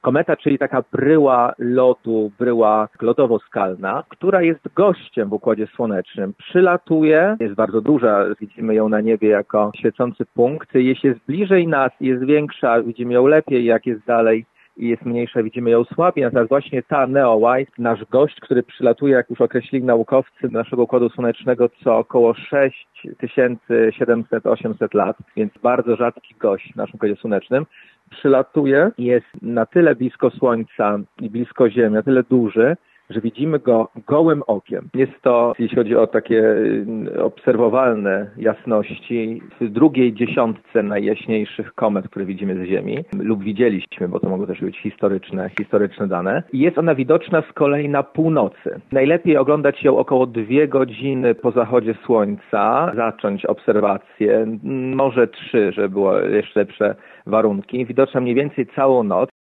Kometa, czyli taka bryła lodu, bryła lodowo-skalna, która jest gościem w Układzie Słonecznym. Przylatuje, jest bardzo duża, widzimy ją na niebie jako świecący punkt. Jeśli jest bliżej nas, jest większa, widzimy ją lepiej, jak jest dalej i jest mniejsza, widzimy ją słabiej. Natomiast właśnie ta Neowise, nasz gość, który przylatuje, jak już określili naukowcy, do naszego Układu Słonecznego co około 6700-800 lat, więc bardzo rzadki gość w naszym Układzie Słonecznym, przylatuje i jest na tyle blisko Słońca i blisko Ziemi, na tyle duży, że widzimy go gołym okiem. Jest to, jeśli chodzi o takie obserwowalne jasności, w drugiej dziesiątce najjaśniejszych komet, które widzimy z Ziemi, lub widzieliśmy, bo to mogą też być historyczne dane. I jest ona widoczna z kolei na północy. Najlepiej oglądać ją około 2 godziny po zachodzie Słońca, zacząć obserwacje, może 3, żeby było jeszcze lepsze warunki. Widoczna mniej więcej całą noc.